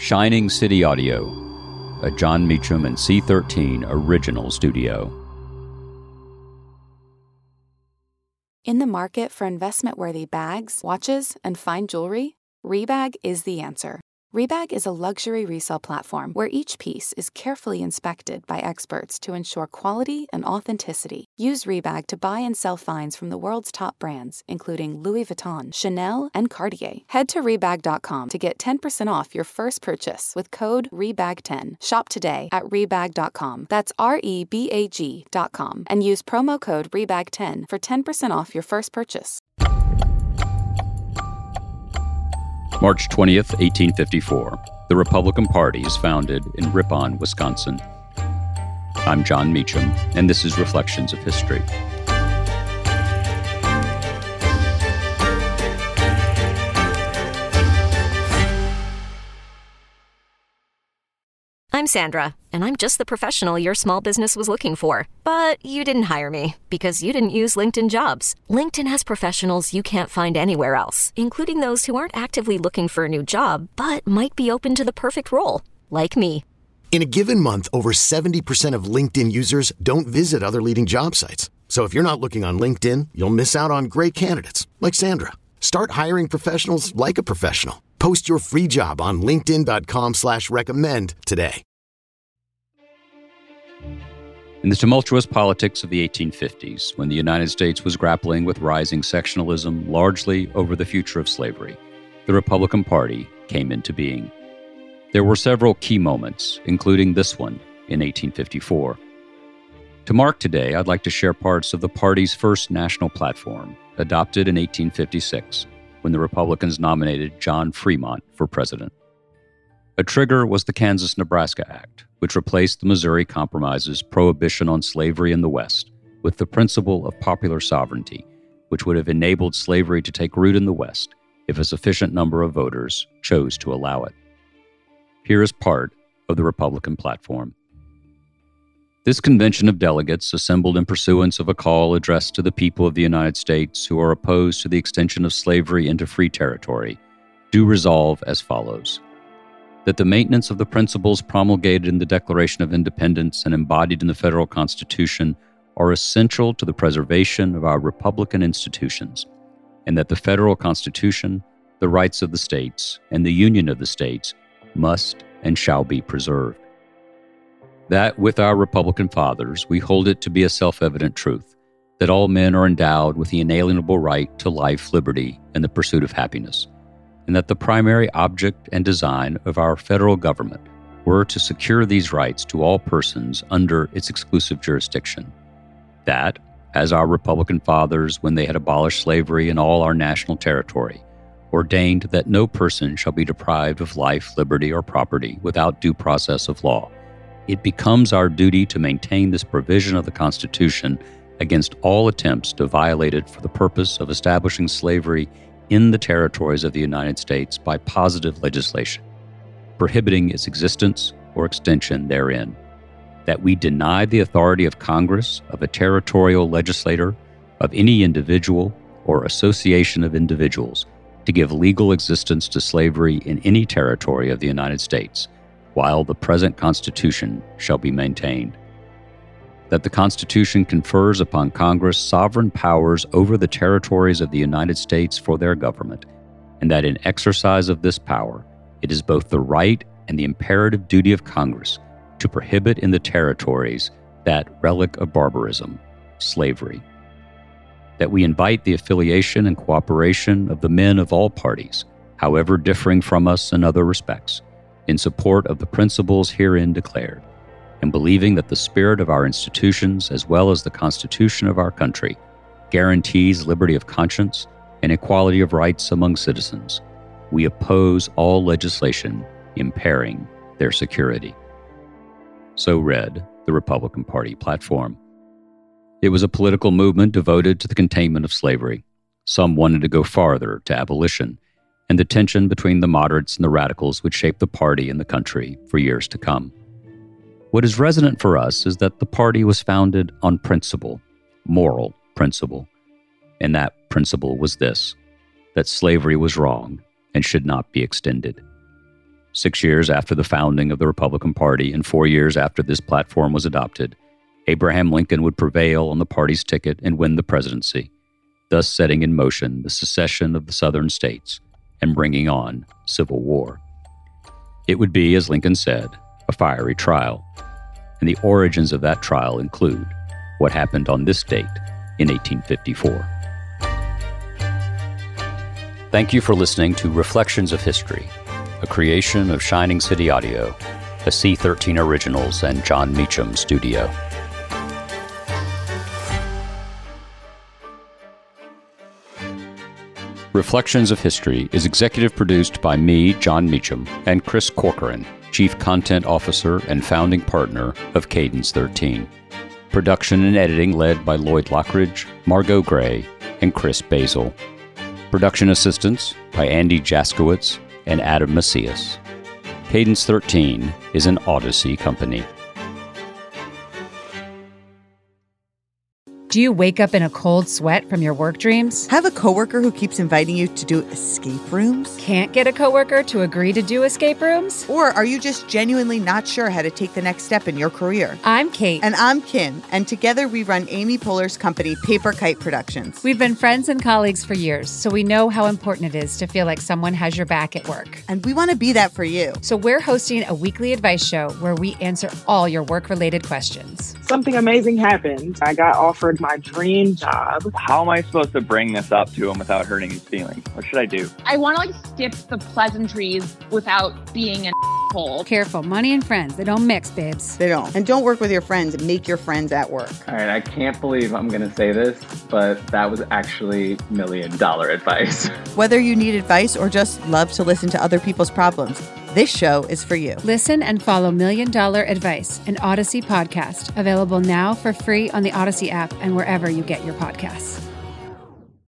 Shining City Audio, a Jon Meacham and C13 original studio. In the market for investment-worthy bags, watches, and fine jewelry, Rebag is the answer. Rebag is a luxury resale platform where each piece is carefully inspected by experts to ensure quality and authenticity. Use Rebag to buy and sell finds from the world's top brands, including Louis Vuitton, Chanel, and Cartier. Head to Rebag.com to get 10% off your first purchase with code REBAG10. Shop today at Rebag.com. That's REBAG.com. And use promo code REBAG10 for 10% off your first purchase. March 20th, 1854. The Republican Party is founded in Ripon, Wisconsin. I'm Jon Meacham, and this is Reflections of History. I'm Sandra, and I'm just the professional your small business was looking for. But you didn't hire me because you didn't use LinkedIn Jobs. LinkedIn has professionals you can't find anywhere else, including those who aren't actively looking for a new job, but might be open to the perfect role, like me. In a given month, over 70% of LinkedIn users don't visit other leading job sites. So if you're not looking on LinkedIn, you'll miss out on great candidates, like Sandra. Start hiring professionals like a professional. Post your free job on linkedin.com/recommend today. In the tumultuous politics of the 1850s, when the United States was grappling with rising sectionalism largely over the future of slavery, the Republican Party came into being. There were several key moments, including this one in 1854. To mark today, I'd like to share parts of the party's first national platform, adopted in 1856, when the Republicans nominated John Fremont for president. A trigger was the Kansas-Nebraska Act, which replaced the Missouri Compromise's prohibition on slavery in the West with the principle of popular sovereignty, which would have enabled slavery to take root in the West if a sufficient number of voters chose to allow it. Here is part of the Republican platform. This convention of delegates, assembled in pursuance of a call addressed to the people of the United States who are opposed to the extension of slavery into free territory, do resolve as follows: that the maintenance of the principles promulgated in the Declaration of Independence and embodied in the federal Constitution are essential to the preservation of our republican institutions, and that the federal Constitution, the rights of the states, and the union of the states must and shall be preserved. That with our Republican fathers, we hold it to be a self-evident truth that all men are endowed with the inalienable right to life, liberty, and the pursuit of happiness, and that the primary object and design of our federal government were to secure these rights to all persons under its exclusive jurisdiction. That, as our Republican fathers, when they had abolished slavery in all our national territory, ordained that no person shall be deprived of life, liberty, or property without due process of law, it becomes our duty to maintain this provision of the Constitution against all attempts to violate it for the purpose of establishing slavery in the territories of the United States by positive legislation, prohibiting its existence or extension therein, that we deny the authority of Congress, of a territorial legislator, of any individual or association of individuals to give legal existence to slavery in any territory of the United States, while the present Constitution shall be maintained. That the Constitution confers upon Congress sovereign powers over the territories of the United States for their government, and that in exercise of this power, it is both the right and the imperative duty of Congress to prohibit in the territories that relic of barbarism, slavery. That we invite the affiliation and cooperation of the men of all parties, however differing from us in other respects, in support of the principles herein declared, and believing that the spirit of our institutions, as well as the Constitution of our country, guarantees liberty of conscience and equality of rights among citizens, we oppose all legislation impairing their security. So read the Republican Party platform. It was a political movement devoted to the containment of slavery. Some wanted to go farther, to abolition, and the tension between the moderates and the radicals would shape the party and the country for years to come. What is resonant for us is that the party was founded on principle, moral principle, and that principle was this: that slavery was wrong and should not be extended. 6 years after the founding of the Republican Party and 4 years after this platform was adopted, Abraham Lincoln would prevail on the party's ticket and win the presidency, thus setting in motion the secession of the southern states and bringing on civil war. It would be, as Lincoln said, a fiery trial, and the origins of that trial include what happened on this date in 1854. Thank you for listening to Reflections of History, a creation of Shining City Audio, a C13 Originals and John Meacham studio. Reflections of History is executive produced by me, John Meacham, and Chris Corcoran, Chief Content Officer and founding partner of Cadence 13. Production and editing led by Lloyd Lockridge, Margot Gray, and Chris Basil. Production assistance by Andy Jaskowitz and Adam Macias. Cadence 13 is an Odyssey company. Do you wake up in a cold sweat from your work dreams? Have a coworker who keeps inviting you to do escape rooms? Can't get a coworker to agree to do escape rooms? Or are you just genuinely not sure how to take the next step in your career? I'm Kate. And I'm Kim. And together we run Amy Poehler's company, Paper Kite Productions. We've been friends and colleagues for years, so we know how important it is to feel like someone has your back at work. And we want to be that for you. So we're hosting a weekly advice show where we answer all your work-related questions. Something amazing happened. I got offered my dream job. How am I supposed to bring this up to him without hurting his feelings? What should I do? I want to skip the pleasantries without being an asshole. Careful, money and friends, they don't mix, babes. They don't. And don't work with your friends. Make your friends at work. All right, I can't believe I'm going to say this, but that was actually $1 million advice. Whether you need advice or just love to listen to other people's problems, this show is for you. Listen and follow $1 Million Advice, an Odyssey podcast, available now for free on the Odyssey app and wherever you get your podcasts.